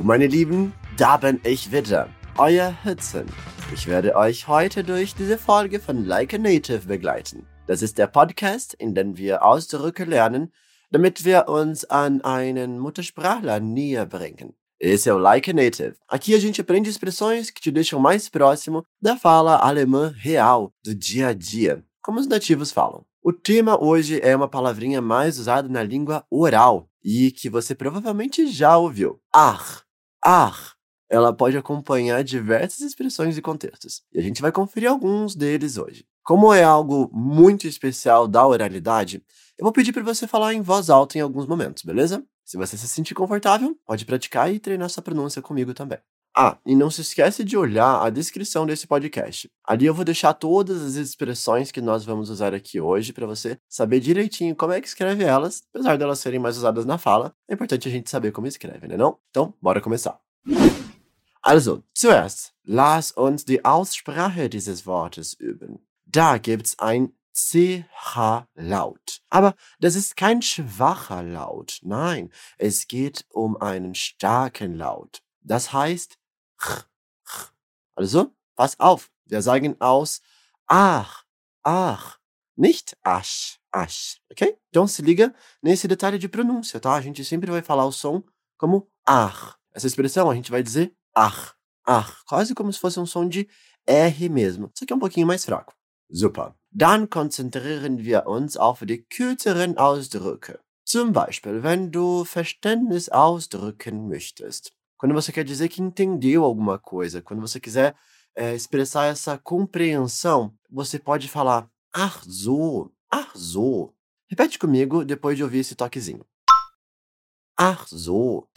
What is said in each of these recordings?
meine Lieben, da bin ich wieder, euer Hudson. Ich werde euch heute durch diese Folge von Like a Native begleiten. Das ist der Podcast, in dem wir Ausdrücke lernen, damit wir uns an einen Muttersprachler näher bringen. Esse é o Like a Native. Aqui a gente aprende expressões que te deixam mais próximo da fala alemã real, do dia a dia, como os nativos falam. O tema hoje é uma palavrinha mais usada na língua oral e que você provavelmente já ouviu. Ach. Ela pode acompanhar diversas expressões e contextos, e a gente vai conferir alguns deles hoje. Como é algo muito especial da oralidade, eu vou pedir para você falar em voz alta em alguns momentos, beleza? Se você se sentir confortável, pode praticar e treinar sua pronúncia comigo também. E não se esquece de olhar a descrição desse podcast. Ali eu vou deixar todas as expressões que nós vamos usar aqui hoje para você saber direitinho como é que escreve elas, apesar delas serem mais usadas na fala. É importante a gente saber como escreve, né não? Então, bora começar. Also, zuerst, lass uns die Aussprache dieses Wortes üben. Da gibt's ein CH-Laut. Aber das ist kein schwacher Laut. Nein, es geht um einen starken Laut. Das heißt ch. Also, pass auf, wir sagen aus ach, nicht asch, ok? Então se liga nesse detalhe de pronúncia, tá? A gente sempre vai falar o som como ach. Essa expressão a gente vai dizer ach, quase como se fosse um som de R mesmo, só que é um pouquinho mais fraco. Super. Dann konzentrieren wir uns auf die kürzeren Ausdrücke. Zum Beispiel, wenn du Verständnis ausdrücken möchtest. Quando você quer dizer que entendeu alguma coisa, quando você quiser expressar essa compreensão, você pode falar ach so. Repete comigo depois de ouvir esse toquezinho. Ach so.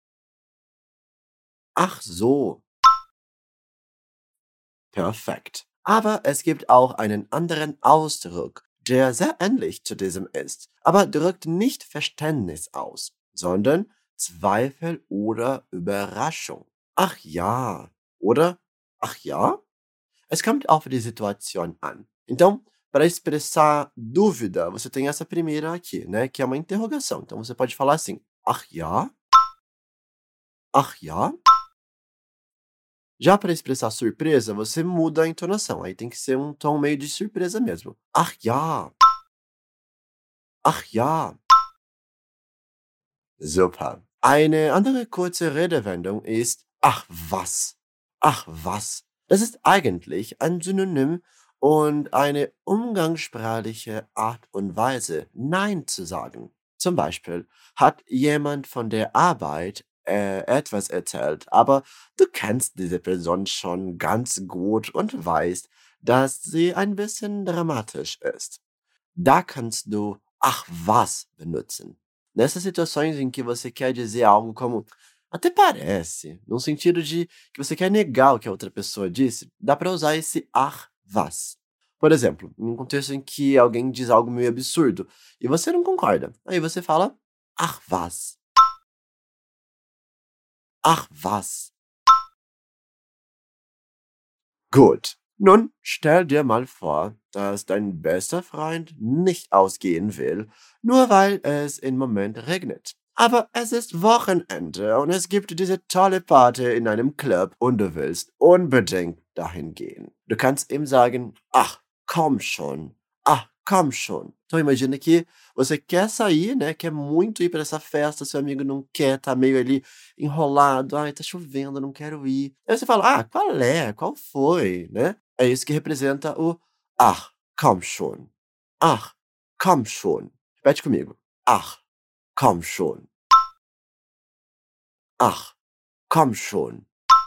Perfekt. Aber es gibt auch einen anderen Ausdruck, der sehr ähnlich zu diesem ist, aber drückt nicht Verständnis aus, sondern Zweifel oder Überraschung. Ach ja, oder ach ja? Es kommt auf die Situation an. Então, para expressar dúvida, você tem essa primeira aqui, né, que é uma interrogação. Então você pode falar assim: ach ja? Ach ja? Já para expressar surpresa, você muda a entonação. Aí tem que ser um tom meio de surpresa mesmo. Ach ja. Ach ja. Super. Eine andere kurze Redewendung ist ach was. Ach was. Das ist eigentlich ein Synonym und eine umgangssprachliche Art und Weise, Nein zu sagen. Zum Beispiel hat jemand von der Arbeit etwas erzählt, aber du kennst diese Person schon ganz gut und weißt, dass sie ein bisschen dramatisch ist. Da kannst du ach was benutzen. Nessas situações em que você quer dizer algo como até parece, no sentido de que você quer negar o que a outra pessoa disse, dá para usar esse ach was. Por exemplo, em um contexto em que alguém diz algo meio absurdo e você não concorda, aí você fala ach was. Ach was. Gut. Nun stell dir mal vor, dass dein bester Freund nicht ausgehen will, nur weil es im Moment regnet. Aber es ist Wochenende und es gibt diese tolle Party in einem Club und du willst unbedingt dahin gehen. Du kannst ihm sagen, ach, komm schon. Então imagina que você quer sair, né? Quer muito ir para essa festa, seu amigo não quer, tá meio ali enrolado, ai, tá chovendo, não quero ir. Aí você fala, qual é? Qual foi, né? É isso que representa o ach, komm schon. Ach, komm schon. Repete comigo. Ach, komm schon. Ach, komm schon.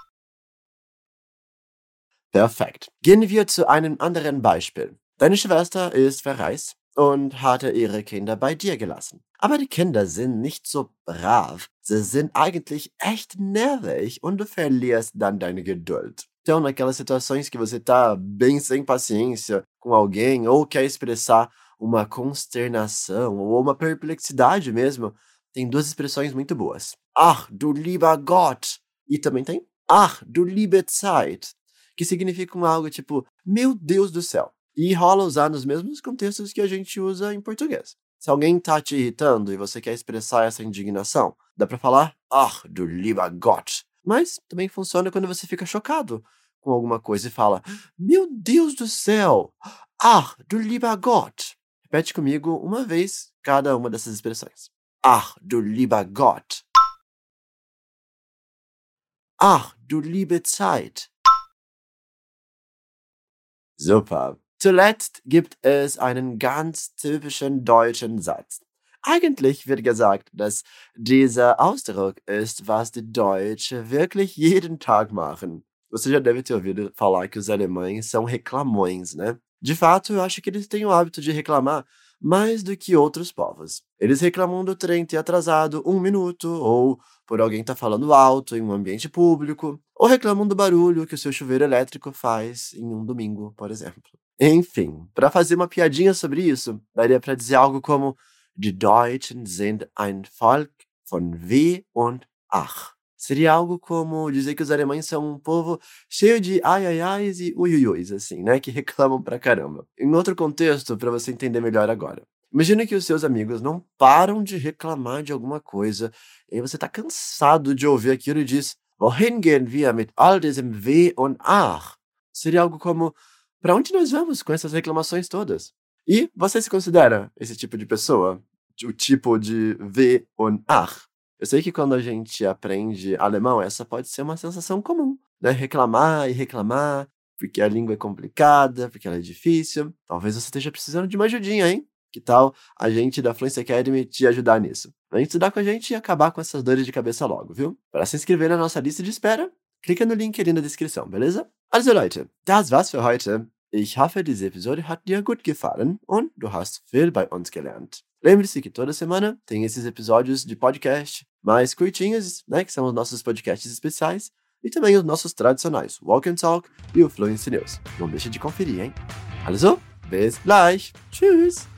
Perfekt. Gehen wir zu einem anderen Beispiel. Deine Schwester ist verreist und hatte ihre Kinder bei dir gelassen. Aber die Kinder sind nicht so brav. Sie sind eigentlich echt nervig und du verlierst dann deine Geduld. Então, naquelas situações que você tá bem sem paciência com alguém ou quer expressar uma consternação ou uma perplexidade mesmo, tem duas expressões muito boas. Ach, du lieber Gott! E também tem Ach, du liebe Zeit! Que significam algo tipo, meu Deus do céu. E rola usar nos mesmos contextos que a gente usa em português. Se alguém tá te irritando e você quer expressar essa indignação, dá pra falar, ach, du lieber Gott. Mas também funciona quando você fica chocado com alguma coisa e fala, meu Deus do céu, ach, du lieber Gott. Repete comigo uma vez cada uma dessas expressões. Ach, du lieber Gott. Ach, du liebe Zeit. Super. Zuletzt gibt es einen ganz typischen deutschen Satz. Eigentlich wird gesagt, dass dieser Ausdruck ist, was die Deutschen wirklich jeden Tag machen. Você já deve ter ouvido falar que os alemães são reclamões, né? De fato, eu acho que eles têm o hábito de reclamar mais do que outros povos. Eles reclamam do trem ter atrasado 1 minuto, ou por alguém estar falando alto em um ambiente público, ou reclamam do barulho que o seu chuveiro elétrico faz em um domingo, por exemplo. Enfim, para fazer uma piadinha sobre isso, daria para dizer algo como Die Deutschen sind ein Volk von Weh und Ach. Seria algo como dizer que os alemães são um povo cheio de ai ai ais e ui ui uis, assim, né? Que reclamam pra caramba. Em outro contexto, para você entender melhor agora. Imagina que os seus amigos não param de reclamar de alguma coisa, e aí você tá cansado de ouvir aquilo e diz Wohin gehen wir mit all diesem Weh und Ach? Seria algo como para onde nós vamos com essas reclamações todas? E você se considera esse tipo de pessoa? O tipo de Weh und Ach? Eu sei que quando a gente aprende alemão, essa pode ser uma sensação comum, né? Reclamar e reclamar, porque a língua é complicada, porque ela é difícil. Talvez você esteja precisando de uma ajudinha, hein? Que tal a gente da Fluency Academy te ajudar nisso? Vem estudar com a gente e acabar com essas dores de cabeça logo, viu? Para se inscrever na nossa lista de espera, clica no link ali na descrição, beleza? Also Leute, das war's für heute. Ich hoffe, diese Episode hat dir gut gefallen und du hast viel bei uns gelernt. Lembre-se que toda semana tem esses episódios de podcast mais curtinhos, né, que são os nossos podcasts especiais, e também os nossos tradicionais, Walk and Talk e o Fluency News. Não deixe de conferir, hein? Also, bis gleich. Tschüss!